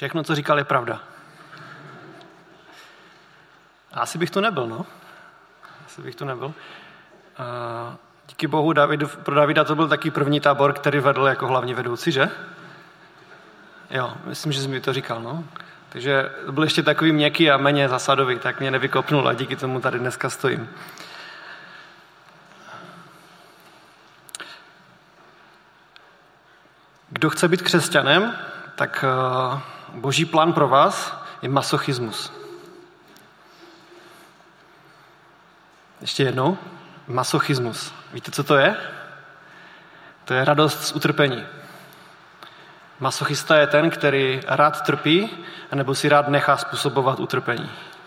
Všechno, co říkal, je pravda. Asi bych to nebyl, no. Díky bohu pro Davida to byl taky první tábor, který vedl jako hlavní vedoucí, že? Jo, myslím, že jsi mi to říkal, no. Takže byl ještě takový měkký a méně zasadový, tak mě nevykopnul a díky tomu tady dneska stojím. Kdo chce být křesťanem, tak boží plán pro vás je masochismus. Ještě jednou. Masochismus. Víte, co to je? To je radost z utrpení. Masochista je ten, který rád trpí, anebo si rád nechá způsobovat utrpení.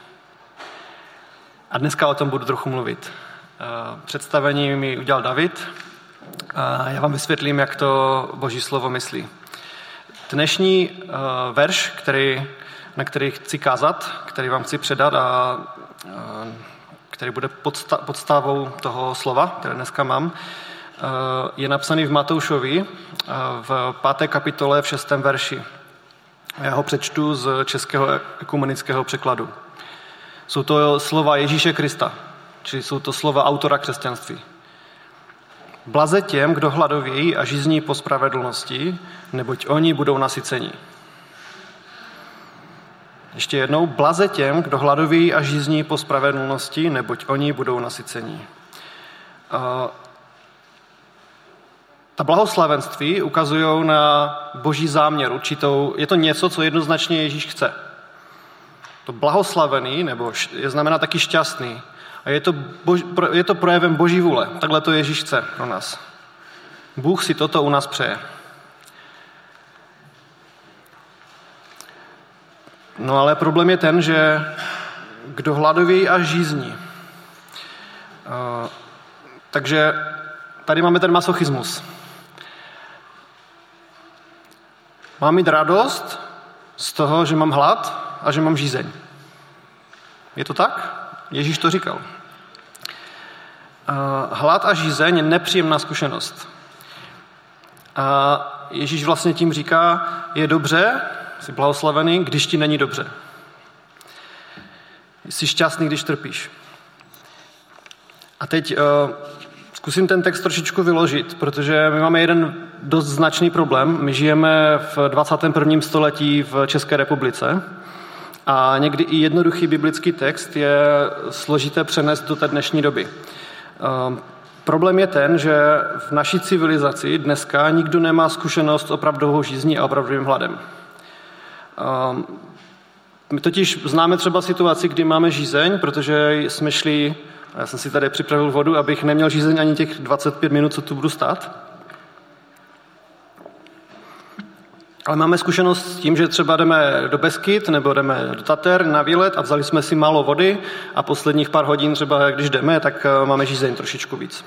A dneska o tom budu trochu mluvit. Představení mi udělal David a já vám vysvětlím, jak to Boží slovo myslí. Dnešní verš, na který chci kázat, který vám chci předat a který bude podstavou toho slova, které dneska mám, je napsaný v Matoušovi v 5. kapitole v 6. verši. Já ho přečtu z českého ekumenického překladu. Jsou to slova Ježíše Krista, čili jsou to slova autora křesťanství. Blaze těm, kdo hladovějí a žízní po spravedlnosti, neboť oni budou nasyceni. Ještě jednou, blaze těm, kdo hladovějí a žízní po spravedlnosti, neboť oni budou nasyceni. Ta blahoslavenství ukazují na boží záměr určitou. Je to něco, co jednoznačně Ježíš chce. To blahoslavený, nebo znamená taky šťastný. A je to projevem boží vůle. Takhle to Ježíš chce pro nás. Bůh si toto u nás přeje. No ale problém je ten, že kdo hladovějí a žízní. Takže tady máme ten masochismus. Mám mít radost z toho, že mám hlad a že mám žízeň. Je to tak? Ježíš to říkal. Hlad a žízeň je nepříjemná zkušenost. A Ježíš vlastně tím říká, je dobře, jsi blahoslavený, když ti není dobře. Jsi šťastný, když trpíš. A teď zkusím ten text trošičku vyložit, protože my máme jeden dost značný problém. My žijeme v 21. století v České republice a někdy i jednoduchý biblický text je složité přenést do té dnešní doby. Problém je ten, že v naší civilizaci dneska nikdo nemá zkušenost s opravdovou žízní a opravdovým hladem. My totiž známe třeba situaci, kdy máme žízeň, protože jsme šli, já jsem si tady připravil vodu, abych neměl žízeň ani těch 25 minut, co tu budu stát. Ale máme zkušenost s tím, že třeba jdeme do Beskyd nebo jdeme do Tater na výlet a vzali jsme si málo vody a posledních pár hodin třeba, když jdeme, tak máme žízeň trošičku víc.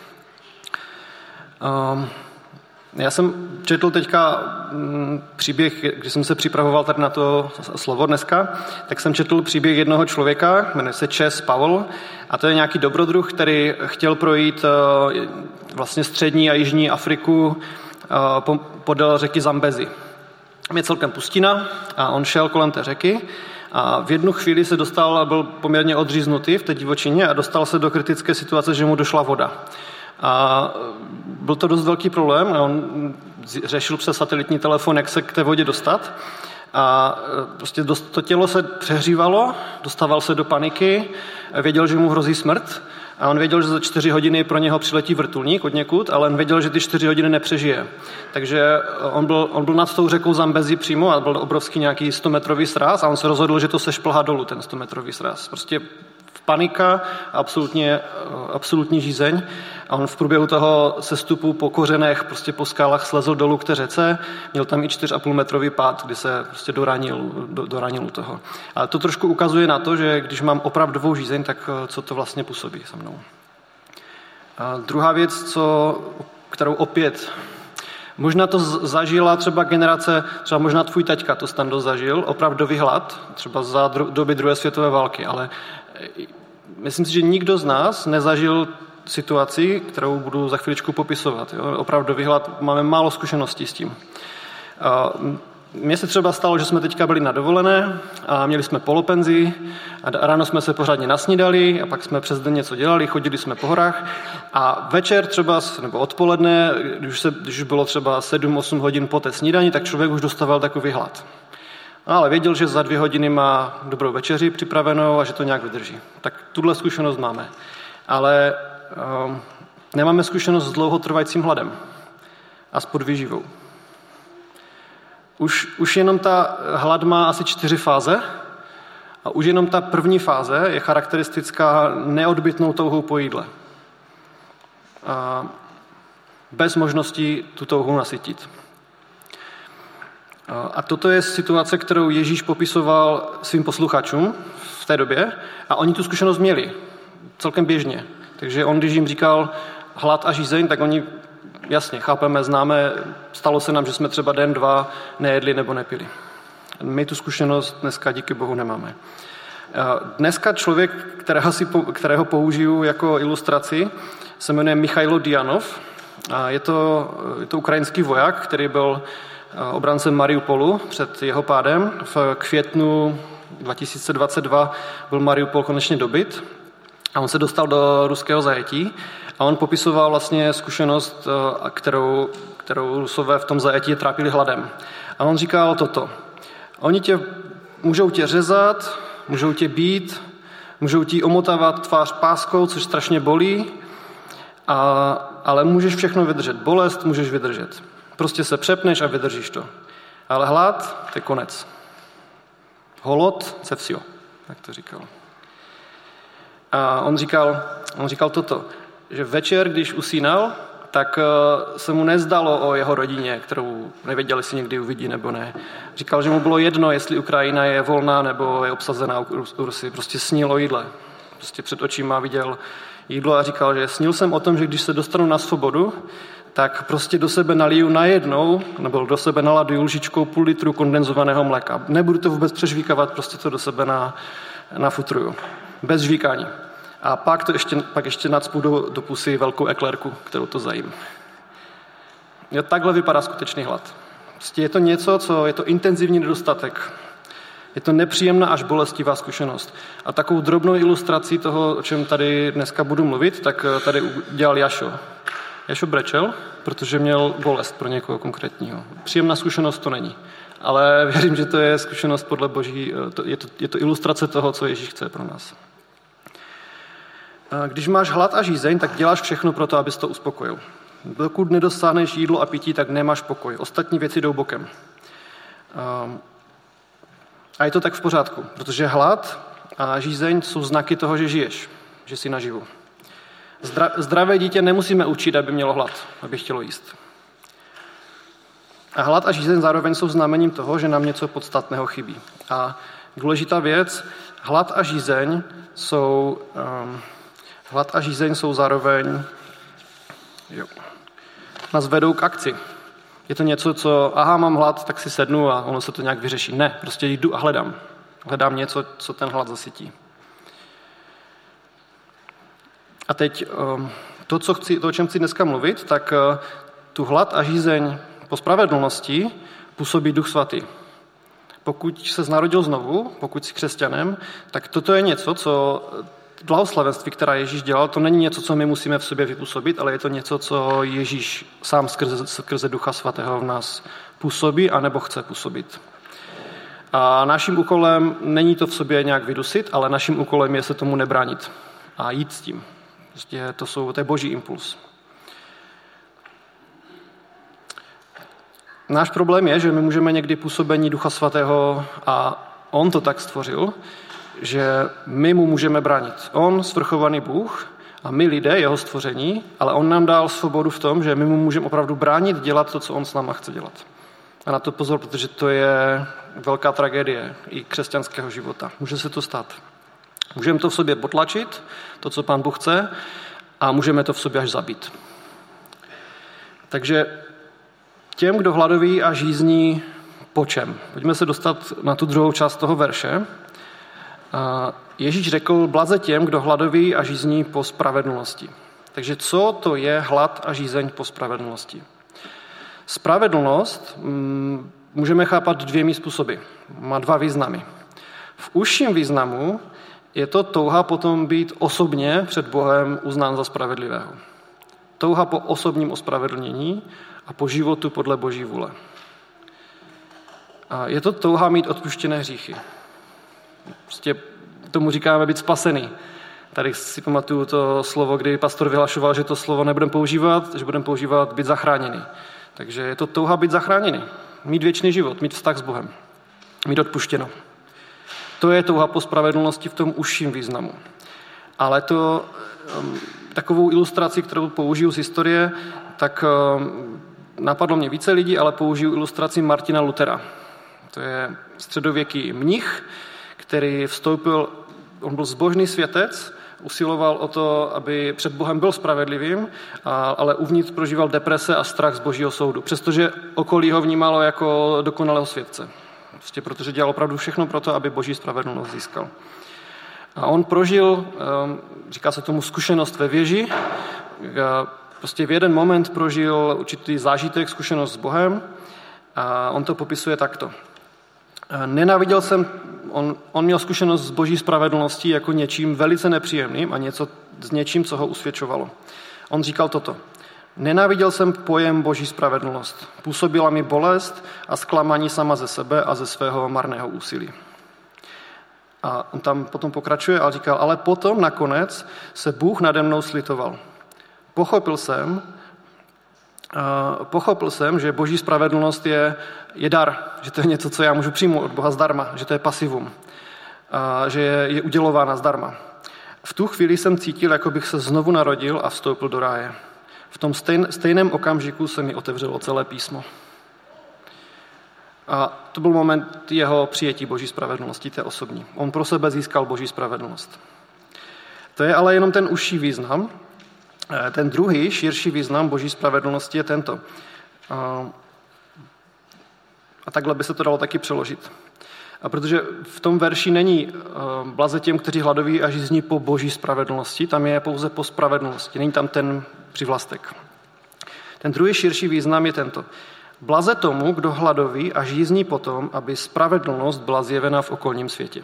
Já jsem četl teďka příběh, když jsem se připravoval tady na to slovo dneska, tak jsem četl příběh jednoho člověka, jmenuje se Chess Powell, a to je nějaký dobrodruh, který chtěl projít vlastně střední a jižní Afriku podél řeky Zambezi. Je celkem pustina a on šel kolem té řeky a v jednu chvíli se dostal, byl poměrně odříznutý v té divočině a dostal se do kritické situace, že mu došla voda. A byl to dost velký problém a on řešil přes satelitní telefon, jak se k té vodě dostat. A prostě to tělo se přehřívalo, dostával se do paniky, věděl, že mu hrozí smrt a on věděl, že za 4 hodiny pro něho přiletí vrtulník odněkud, ale on věděl, že ty 4 hodiny nepřežije. Takže on byl nad tou řekou Zambezi přímo a byl obrovský nějaký 100-metrový sráz a on se rozhodl, že to se šplhá dolů, ten 100-metrový sráz. Prostě panika, absolutní žízeň. A on v průběhu toho sestupu po kořenech, prostě po skálách slezl dolů k té řece. Měl tam i 4,5 metrový pád, kdy se prostě doranil u toho. Ale to trošku ukazuje na to, že když mám opravdovou žízeň, tak co to vlastně působí se mnou. A druhá věc, kterou opět možná to zažila třeba generace, třeba možná tvůj taťka to Stando zažil, opravdový hlad, třeba za doby druhé světové války, ale myslím si, že nikdo z nás nezažil situaci, kterou budu za chviličku popisovat. Jo? Opravdový hlad, máme málo zkušeností s tím. Mně se třeba stalo, že jsme teďka byli na dovolené a měli jsme polopenzi a ráno jsme se pořádně nasnídali a pak jsme přes den něco dělali, chodili jsme po horách a večer třeba, nebo odpoledne, když už bylo třeba 7-8 hodin po té snídani, tak člověk už dostával takový hlad. Ale věděl, že za 2 hodiny má dobrou večeři připravenou a že to nějak vydrží. Tak tuhle zkušenost máme. Ale nemáme zkušenost s dlouhotrvajícím hladem a s podvýživou. Už jenom ta hlad má asi 4 fáze a už jenom ta první fáze je charakteristická neodbytnou touhou po jídle. Bez možnosti tu touhu nasytit. A toto je situace, kterou Ježíš popisoval svým posluchačům v té době a oni tu zkušenost měli celkem běžně. Takže on, když jim říkal hlad a žízeň, tak oni jasně, chápeme, známe, stalo se nám, že jsme třeba den, 2 nejedli nebo nepili. My tu zkušenost dneska díky Bohu nemáme. Dneska člověk, kterého použiju jako ilustraci, se jmenuje Michailo Dianov. Je to ukrajinský voják, který byl obrancem Mariupolu před jeho pádem. V květnu 2022 byl Mariupol konečně dobyt a on se dostal do ruského zajetí a on popisoval vlastně zkušenost, kterou Rusové v tom zajetí trápili hladem. A on říkal toto. Oni můžou tě řezat, můžou tě bít, můžou ti omotávat tvář páskou, což strašně bolí, ale můžeš všechno vydržet. Bolest můžeš vydržet. Prostě se přepneš a vydržíš to. Ale hlad, to je konec. Holod, se vsio, tak to říkal. A on říkal toto, že večer, když usínal, tak se mu nezdalo o jeho rodině, kterou nevěděl, jestli někdy uvidí nebo ne. Říkal, že mu bylo jedno, jestli Ukrajina je volná nebo je obsazená Rusy. Prostě snil o jídle. Prostě před očima viděl jídlo a říkal, že snil jsem o tom, že když se dostanu na svobodu, tak prostě do sebe naliju najednou, nebo do sebe naladuju lžičkou 0,5 litru kondenzovaného mléka. Nebudu to vůbec přežvíkávat, prostě to do sebe nafutruju. Bez žvíkání. A pak ještě nacpu do pusy velkou eklérku, kterou to zajím. Takhle vypadá skutečný hlad. Prostě je to něco, je to intenzivní nedostatek. Je to nepříjemná až bolestivá zkušenost. A takovou drobnou ilustrací toho, o čem tady dneska budu mluvit, tak tady udělal Jašo. Jašo brečel, protože měl bolest pro někoho konkrétního. Příjemná zkušenost to není. Ale věřím, že to je zkušenost podle Boží, je to ilustrace toho, co Ježíš chce pro nás. Když máš hlad a žízeň, tak děláš všechno pro to, abys to uspokojil. Dokud nedosáhneš jídlo a pití, tak nemáš pokoj. Ostatní věci jdou bokem. A je to tak v pořádku, protože hlad a žízeň jsou znaky toho, že žiješ, že jsi naživu. Zdravé dítě nemusíme učit, aby mělo hlad, aby chtělo jíst. A hlad a žízeň zároveň jsou znamením toho, že nám něco podstatného chybí. A důležitá věc, hlad a žízeň jsou zároveň, nás vedou k akci. Je to něco, mám hlad, tak si sednu a ono se to nějak vyřeší. Ne, prostě jdu a hledám. Hledám něco, co ten hlad zasytí. A teď to, o čem chci dneska mluvit, tak tu hlad a žízeň po spravedlnosti působí Duch Svatý. Pokud se narodil znovu, pokud jsi křesťanem, tak toto je něco, co blahoslavenství, která Ježíš dělal, to není něco, co my musíme v sobě vypůsobit, ale je to něco, co Ježíš sám skrze Ducha Svatého v nás působí anebo chce působit. A naším úkolem není to v sobě nějak vydusit, ale naším úkolem je se tomu nebránit a jít s tím. Prostě to je Boží impuls. Náš problém je, že my můžeme někdy působení Ducha Svatého, a on to tak stvořil, že my mu můžeme bránit. On, svrchovaný Bůh, a my lidé, jeho stvoření, ale on nám dal svobodu v tom, že my mu můžeme opravdu bránit dělat to, co on s náma chce dělat. A na to pozor, protože to je velká tragédie i křesťanského života. Může se to stát. Můžeme to v sobě potlačit, to, co Pán Bůh chce, a můžeme to v sobě až zabít. Takže těm, kdo hladoví a žízní, po čem? Pojďme se dostat na tu druhou část toho verše. Ježíš řekl, blaze těm, kdo hladoví a žízní po spravedlnosti. Takže co to je hlad a žízeň po spravedlnosti? Spravedlnost můžeme chápat dvěmi způsoby. Má dva významy. V užším významu je to touha potom být osobně před Bohem uznán za spravedlivého. Touha po osobním ospravedlnění a po životu podle Boží vůle. A je to touha mít odpuštěné hříchy. Prostě tomu říkáme být spasený. Tady si pamatuju to slovo, kdy pastor vyhlašoval, že to slovo nebudeme používat, že budeme používat být zachráněný. Takže je to touha být zachráněný. Mít věčný život, mít vztah s Bohem. Mít odpuštěno. To je touha po spravedlnosti v tom užším významu. Ale to takovou ilustraci, kterou použiju z historie, tak napadlo mě více lidí, ale použiju ilustraci Martina Luthera. To je středověký mnich, který vstoupil, on byl zbožný světec, usiloval o to, aby před Bohem byl spravedlivým, ale uvnitř prožíval deprese a strach z Božího soudu, přestože okolí ho vnímalo jako dokonalého světce. Prostě protože dělal opravdu všechno pro to, aby Boží spravedlnost získal. A on prožil, říká se tomu zkušenost ve věži, prostě v jeden moment prožil určitý zážitek, zkušenost s Bohem a on to popisuje takto. Nenáviděl jsem, on měl zkušenost s Boží spravedlností jako něčím velice nepříjemným a s něčím, co ho usvědčovalo. On říkal toto. Nenáviděl jsem pojem Boží spravedlnost. Působila mi bolest a zklamání sama ze sebe a ze svého marného úsilí. A on tam potom pokračuje a říkal, ale potom nakonec se Bůh nade mnou slitoval. Pochopil jsem, že Boží spravedlnost je dar, že to je něco, co já můžu přijmout od Boha zdarma, že to je pasivum, a že je udělována zdarma. V tu chvíli jsem cítil, jako bych se znovu narodil a vstoupil do ráje. V tom stejném okamžiku se mi otevřelo celé písmo. A to byl moment jeho přijetí Boží spravedlnosti, té osobní. On pro sebe získal Boží spravedlnost. To je ale jenom ten užší význam. Ten druhý, širší význam Boží spravedlnosti je tento. A takhle by se to dalo taky přeložit. A protože v tom verši není blaze těm, kteří hladoví a žízní po Boží spravedlnosti, tam je pouze po spravedlnosti, není tam ten přivlastek. Ten druhý širší význam je tento. Blaze tomu, kdo hladoví a žízní potom, aby spravedlnost byla zjevena v okolním světě.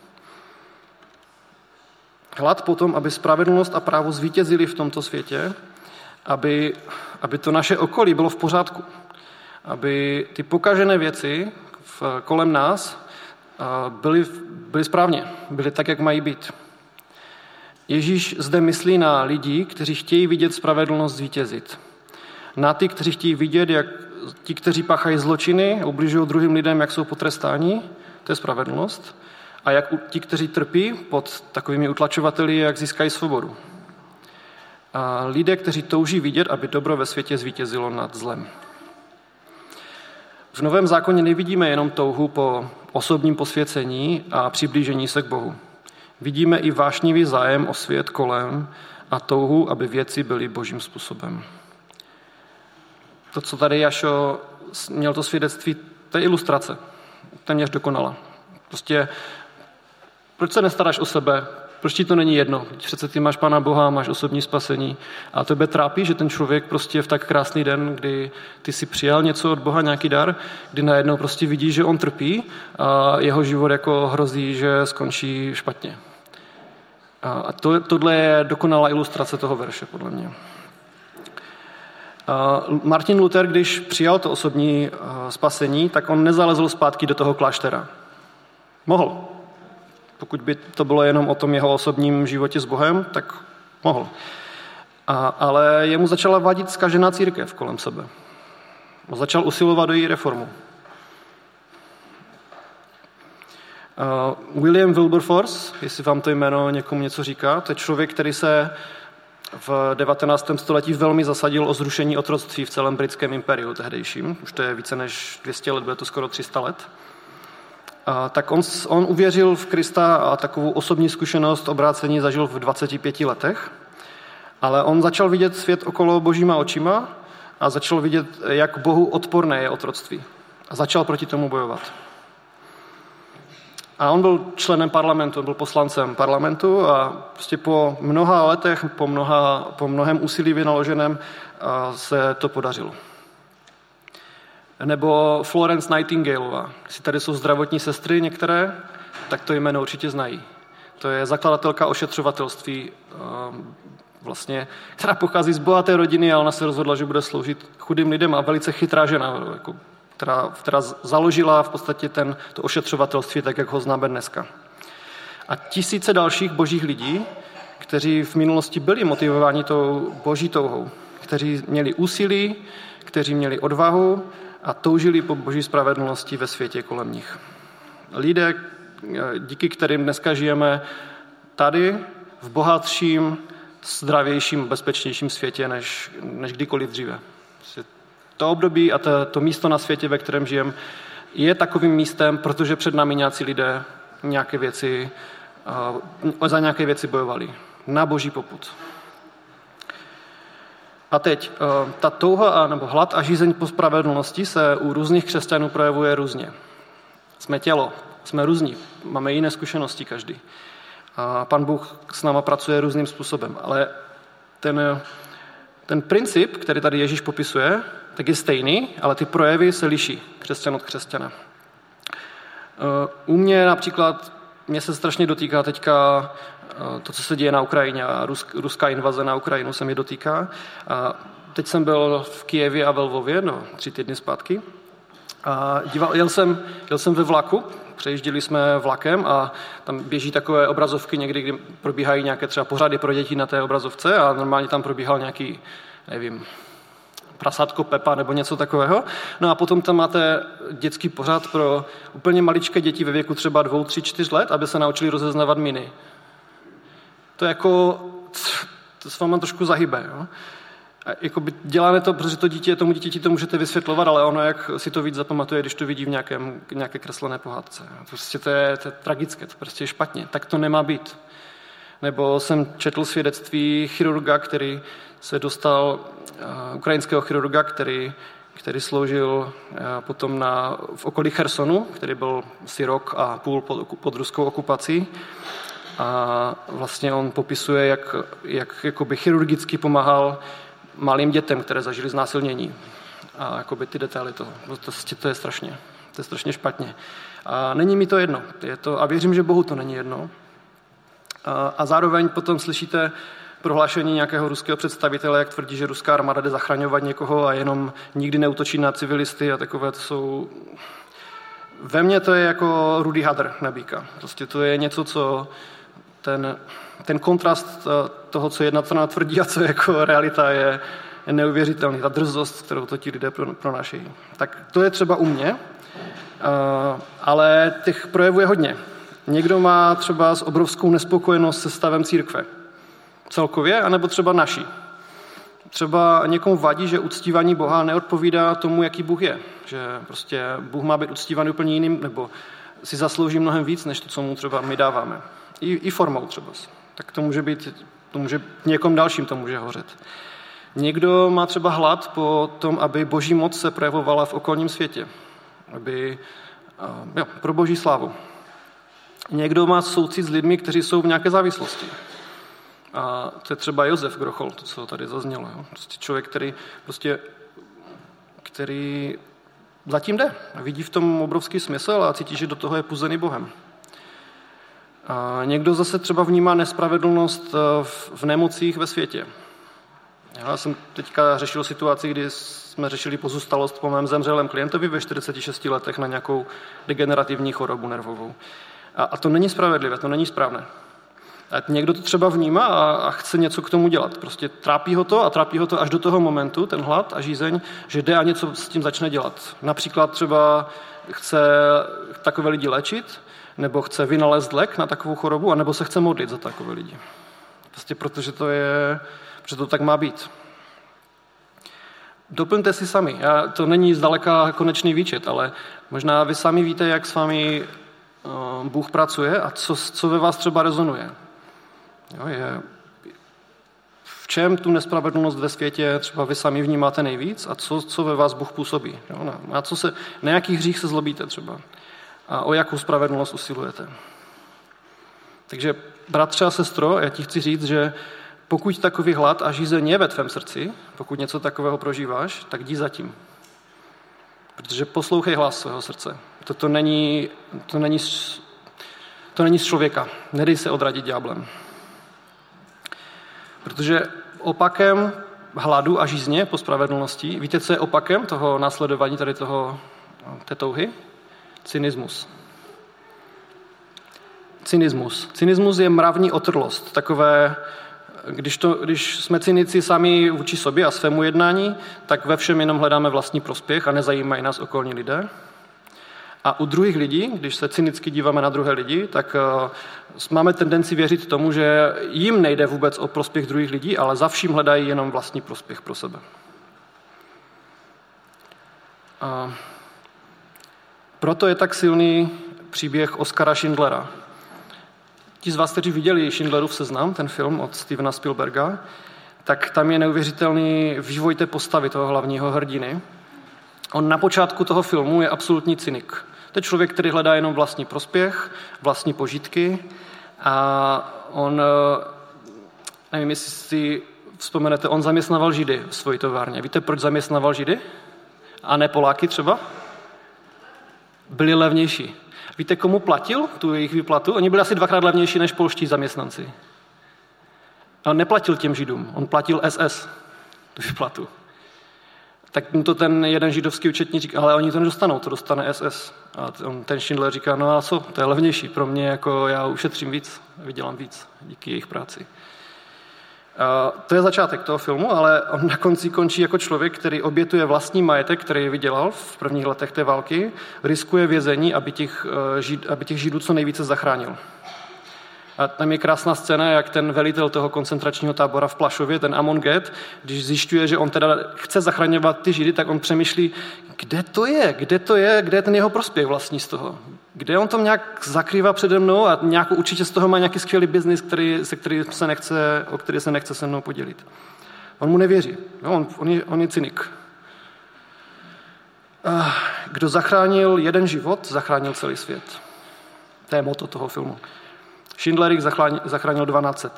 Hlad potom, aby spravedlnost a právo zvítězili v tomto světě, aby to naše okolí bylo v pořádku. Aby ty pokažené věci kolem nás byly správně, byly tak, jak mají být. Ježíš zde myslí na lidi, kteří chtějí vidět spravedlnost zvítězit. Na ty, kteří chtějí vidět, jak ti, kteří páchají zločiny, ubližují druhým lidem, jak jsou potrestáni, to je spravedlnost. A jak ti, kteří trpí pod takovými utlačovateli, jak získají svobodu. A lidé, kteří touží vidět, aby dobro ve světě zvítězilo nad zlem. V Novém zákoně nevidíme jenom touhu po osobním posvěcení a přiblížení se k Bohu. Vidíme i vášnivý zájem o svět kolem a touhu, aby věci byly božím způsobem. To, co tady Jašo měl to svědectví, to je ilustrace. Téměř dokonala. Prostě, proč se nestaráš o sebe? Proč ti to není jedno? Přece ty máš Pána Boha, máš osobní spasení. A tebe trápí, že ten člověk prostě v tak krásný den, kdy ty si přijal něco od Boha, nějaký dar, kdy najednou prostě vidíš, že on trpí a jeho život jako hrozí, že skončí špatně. A tohle je dokonalá ilustrace toho verše, podle mě. Martin Luther, když přijal to osobní spasení, tak on nezalezl zpátky do toho kláštera. Mohl. Pokud by to bylo jenom o tom jeho osobním životě s Bohem, tak mohl. Ale jemu začala vadit zkažená církev kolem sebe. On začal usilovat o její reformu. William Wilberforce, jestli vám to jméno někomu něco říká, to je člověk, který se v 19. století velmi zasadil o zrušení otroctví v celém britském impériu tehdejším. Už to je více než 200 let, bude to skoro 300 let. Tak on uvěřil v Krista a takovou osobní zkušenost obrácení zažil v 25 letech. Ale on začal vidět svět okolo božíma očima a začal vidět, jak Bohu odporné je otroctví. A začal proti tomu bojovat. A on byl členem parlamentu, byl poslancem parlamentu a prostě po mnoha letech, po mnohém úsilí vynaloženém se to podařilo. Nebo Florence Nightingaleová. Jestli tady jsou zdravotní sestry některé, tak to jméno určitě znají. To je zakladatelka ošetřovatelství, vlastně, která pochází z bohaté rodiny a ona se rozhodla, že bude sloužit chudým lidem a velice chytrá žena, jako, která založila v podstatě to ošetřovatelství, tak jak ho známe dneska. A tisíce dalších božích lidí, kteří v minulosti byli motivováni tou boží touhou, kteří měli úsilí, kteří měli odvahu a toužili po boží spravedlnosti ve světě kolem nich. Lidé, díky kterým dneska žijeme tady v bohatším, zdravějším, bezpečnějším světě než kdykoliv dříve. To období a to místo na světě, ve kterém žijeme, je takovým místem, protože před námi nějací lidé za nějaké věci bojovali. Na boží popud. A teď, ta touha nebo hlad a žízeň po spravedlnosti se u různých křesťanů projevuje různě. Jsme tělo, jsme různí, máme jiné zkušenosti každý. A Pan Bůh s náma pracuje různým způsobem, ale ten princip, který tady Ježíš popisuje, tak je stejný, ale ty projevy se liší křesťan od křesťana. U mě například, mě se strašně dotýká teďka to, co se děje na Ukrajině a ruská invaze na Ukrajinu se mě dotýká. A teď jsem byl v Kyjevě a ve Lvově, 3 týdny zpátky. A jel jsem ve vlaku, přejížděli jsme vlakem a tam běží takové obrazovky někdy, kdy probíhají nějaké třeba pořady pro děti na té obrazovce a normálně tam probíhal nějaký, nevím, prasátko Pepa nebo něco takového. No a potom tam máte dětský pořad pro úplně maličké děti ve věku třeba 2, 3, 4 let, aby se naučili rozeznávat miny. To s váma trošku zahybe, jo? A jakoby děláme to, protože tomu dítěti to můžete vysvětlovat, ale ono, jak si to víc zapamatuje, když to vidí v nějaké kreslené pohádce. Prostě to je tragické, to prostě je špatně. Tak to nemá být. Nebo jsem četl svědectví chirurga, který se dostal, ukrajinského chirurga, který sloužil potom v okolí Chersonu, který byl asi rok a půl pod ruskou okupací. A vlastně on popisuje, jak jakoby chirurgicky pomáhal malým dětem, které zažili znásilnění. A jakoby ty detaily toho. To je strašně špatně. A není mi to jedno. A věřím, že Bohu to není jedno. A zároveň potom slyšíte prohlášení nějakého ruského představitele, jak tvrdí, že ruská armáda jde zachraňovat někoho a jenom nikdy neútočí na civilisty a takové to jsou... Ve mně to je jako rudý hadr na býka. Prostě to je něco, co ten kontrast toho, co jedna strana tvrdí a co jako realita je neuvěřitelný. Ta drzost, kterou to ti lidé pronášejí. Tak to je třeba u mě, ale těch projevů je hodně. Někdo má třeba s obrovskou nespokojenost se stavem církve. Celkově, anebo třeba naší. Třeba někomu vadí, že uctívání Boha neodpovídá tomu, jaký Bůh je. Že prostě Bůh má být uctívaný úplně jiným, nebo si zaslouží mnohem víc, než to, co mu třeba my dáváme. I formou třeba. Tak to může někom dalším to může hořet. Někdo má třeba hlad po tom, aby boží moc se projevovala v okolním světě. Pro boží slávu. Někdo má soucit s lidmi, kteří jsou v nějaké závislosti. A to je třeba Josef Grochol, to, co tady zaznělo. Jo? Prostě člověk, který zatím jde. Vidí v tom obrovský smysl a cítí, že do toho je puzený Bohem. A někdo zase třeba vnímá nespravedlnost v nemocích ve světě. Já jsem teďka řešil situaci, kdy jsme řešili pozůstalost po mém zemřelém klientovi ve 46 letech na nějakou degenerativní chorobu nervovou. A to není spravedlivé, to není správné. A někdo to třeba vnímá a chce něco k tomu dělat. Prostě trápí ho to až do toho momentu, ten hlad a žízeň, že jde a něco s tím začne dělat. Například třeba chce takové lidi léčit, nebo chce vynalézt lék na takovou chorobu, anebo se chce modlit za takové lidi. Prostě protože to tak má být. Doplňte si sami. To není zdaleka konečný výčet, ale možná vy sami víte, jak s vámi Bůh pracuje a co ve vás třeba rezonuje. V čem tu nespravedlnost ve světě třeba vy sami vnímáte nejvíc a co ve vás Bůh působí. Na jakých hřích se zlobíte třeba a o jakou spravedlnost usilujete. Takže bratře a sestro, já ti chci říct, že pokud takový hlad a žízeň je ve tvém srdci, pokud něco takového prožíváš, tak jdi za tím. Protože poslouchej hlas svého srdce. To není z člověka. Nedej se odradit ďáblem. Protože opakem hladu a žízně po spravedlnosti, víte, co je opakem toho následování té touhy? Cynismus. Cynismus je mravní otrlost. Takové, když jsme cynici sami vůči sobě a svému jednání, tak ve všem jenom hledáme vlastní prospěch a nezajímají nás okolní lidé. A u druhých lidí, když se cynicky díváme na druhé lidi, tak máme tendenci věřit tomu, že jim nejde vůbec o prospěch druhých lidí, ale za vším hledají jenom vlastní prospěch pro sebe. A proto je tak silný příběh Oskara Schindlera. Ti z vás, kteří viděli Schindlerův seznam, ten film od Stevena Spielberga, tak tam je neuvěřitelný vývoj té postavy toho hlavního hrdiny. On na počátku toho filmu je absolutní cynik. To je člověk, který hledá jenom vlastní prospěch, vlastní požitky a on, nevím, jestli si vzpomenete, on zaměstnával Židy v svojí továrně. Víte, proč zaměstnával Židy? A ne Poláky třeba? Byli levnější. Víte, komu platil tu jejich výplatu? Oni byli asi 2krát levnější než polští zaměstnanci. A on neplatil těm Židům, on platil SS tu výplatu. Tak mu to ten jeden židovský účetní říká, ale oni to nedostanou, to dostane SS. A ten Schindler říká, no a co, to je levnější pro mě, jako já ušetřím víc, vydělám víc díky jejich práci. To je začátek toho filmu, ale on na konci končí jako člověk, který obětuje vlastní majetek, který vydělal v prvních letech té války, riskuje vězení, aby těch Židů co nejvíce zachránil. A tam je krásná scéna, jak ten velitel toho koncentračního tábora v Plašově, ten Amon Get, když zjišťuje, že on teda chce zachraňovat ty Židy, tak on přemýšlí, kde je ten jeho prospěch vlastní z toho. Kde on to nějak zakrývá přede mnou a určitě z toho má nějaký skvělý biznis, o který se nechce se mnou podělit. On mu nevěří. No, on je cynik. Kdo zachránil jeden život, zachránil celý svět. To je motto toho filmu. Schindler jich zachránil 1200.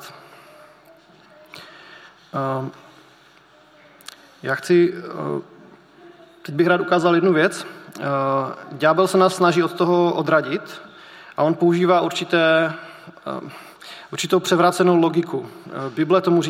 Teď bych rád ukázal jednu věc. Ďábel se nás snaží od toho odradit a on používá určitou převrácenou logiku. Bible tomu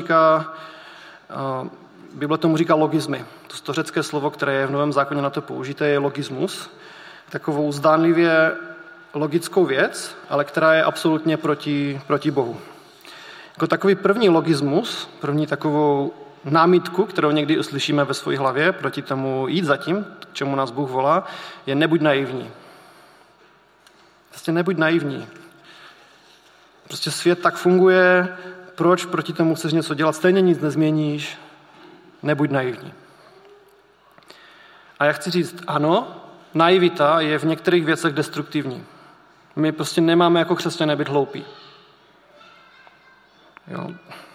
říká logizmy. To řecké slovo, které je v Novém zákoně na to použité, je logismus. Takovou zdánlivě logickou věc, ale která je absolutně proti Bohu. Jako takový první logismus, první takovou námitku, kterou někdy uslyšíme ve své hlavě, proti tomu jít za tím, k čemu nás Bůh volá, je nebuď naivní. Prostě nebuď naivní. Prostě svět tak funguje, proč proti tomu chceš něco dělat, stejně nic nezměníš, nebuď naivní. A já chci říct, ano, naivita je v některých věcech destruktivní. My prostě nemáme jako křesťané být hloupí. Jo.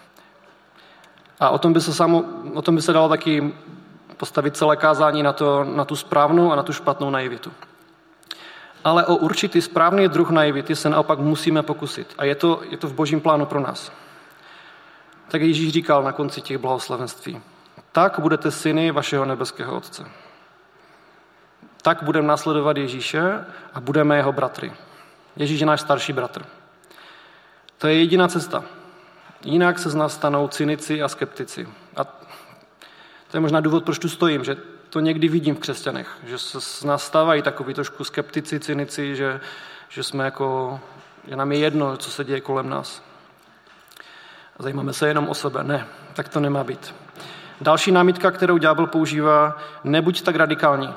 A o tom by se dalo taky postavit celé kázání na tu správnou a na tu špatnou naivitu. Ale o určitý správný druh naivity se naopak musíme pokusit. A je to v Božím plánu pro nás. Tak Ježíš říkal na konci těch blahoslavenství. Tak budete syny vašeho nebeského Otce. Tak budeme následovat Ježíše a budeme jeho bratry. Ježíš je náš starší bratr. To je jediná cesta. Jinak se z nás stanou cynici a skeptici. A to je možná důvod, proč tu stojím, že to někdy vidím v křesťanech, že se z nás stávají takový trošku skeptici, cynici, že jsme jako, že nám je jedno, co se děje kolem nás. Zajímáme se jenom o sebe. Ne, tak to nemá být. Další námitka, kterou ďábel používá, nebuď tak radikální.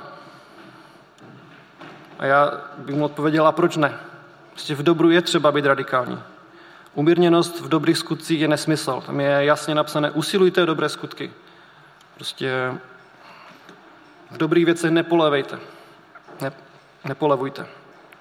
A já bych mu odpověděl, a proč ne? Prostě v dobru je třeba být radikální. Umírněnost v dobrých skutcích je nesmysl. Tam je jasně napsané, usilujte o dobré skutky. Prostě v dobrých věcech nepolevejte. Nepolevujte.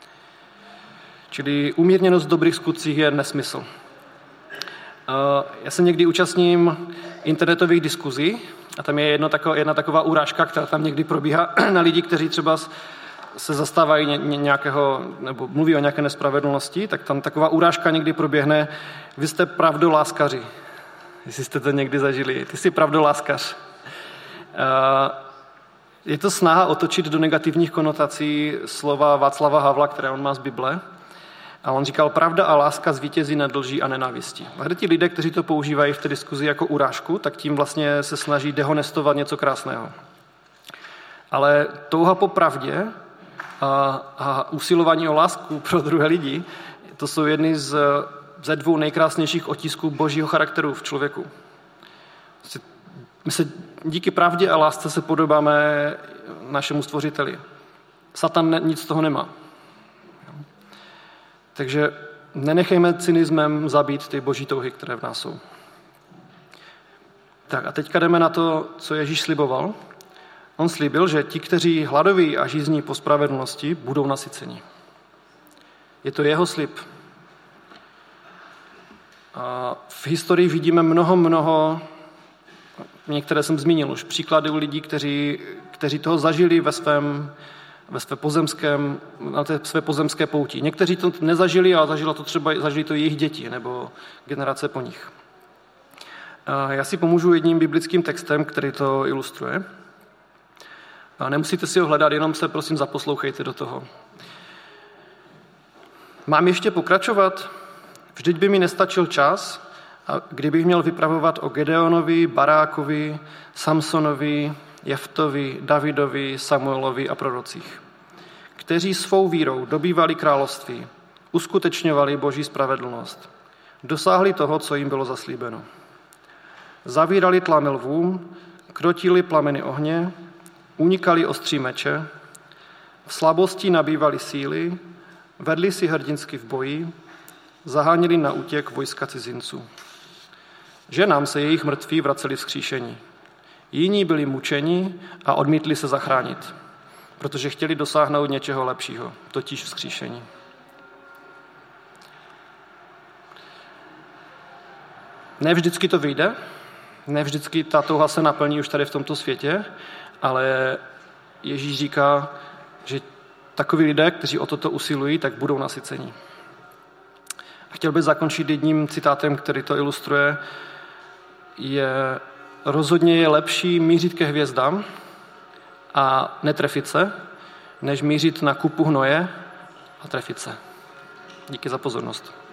Čili umírněnost v dobrých skutcích je nesmysl. Já se někdy účastním internetových diskuzí a tam je jedna taková urážka, která tam někdy probíhá na lidi, kteří třeba se zastávají nějakého, nebo mluví o nějaké nespravedlnosti, tak tam taková urážka někdy proběhne. Vy jste pravdoláskaři. Jestli jste to někdy zažili. Ty jsi pravdoláskař. Je to snaha otočit do negativních konotací slova Václava Havla, které on má z Bible. A on říkal, pravda a láska zvítězí nad lží a nenávistí. A ti lidé, kteří to používají v té diskuzi jako urážku, tak tím vlastně se snaží dehonestovat něco krásného. Ale touha po pravdě a usilování o lásku pro druhé lidi, to jsou jedny ze dvou nejkrásnějších otisků božího charakteru v člověku. My se díky pravdě a lásce se podobáme našemu stvořiteli. Satan nic z toho nemá. Takže nenechejme cynismem zabít ty boží touhy, které v nás jsou. Tak a teďka jdeme na to, co Ježíš sliboval. On slíbil, že ti, kteří hladoví a žízní po spravedlnosti, budou nasyceni. Je to jeho slib. A v historii vidíme mnoho, některé jsem zmínil už, příklady u lidí, kteří toho zažili na té své pozemské pouti. Někteří to nezažili, ale zažili to jejich děti nebo generace po nich. Já si pomůžu jedním biblickým textem, který to ilustruje. A nemusíte si ho hledat, jenom se prosím zaposlouchejte do toho. Mám ještě pokračovat? Vždyť by mi nestačil čas, kdybych měl vypravovat o Gedeonovi, Barákovi, Samsonovi, Jeftovi, Davidovi, Samuelovi a prorocích, kteří svou vírou dobývali království, uskutečňovali boží spravedlnost, dosáhli toho, co jim bylo zaslíbeno. Zavírali tlamy lvům, krotili plameny ohně, unikali ostří meče, v slabosti nabývali síly, vedli si hrdinsky v boji, zaháněli na útěk vojska cizinců. Ženám se jejich mrtví vraceli vzkříšení. Jiní byli mučeni a odmítli se zachránit, protože chtěli dosáhnout něčeho lepšího, totiž vzkříšení. Ne vždycky to vyjde, ne vždycky ta touha se naplní už tady v tomto světě, ale Ježíš říká, že takoví lidé, kteří o toto usilují, tak budou nasyceni. Chtěl bych zakončit jedním citátem, který to ilustruje. Rozhodně je lepší mířit ke hvězdám a netrefit se, než mířit na kupu hnoje a trefit se. Díky za pozornost.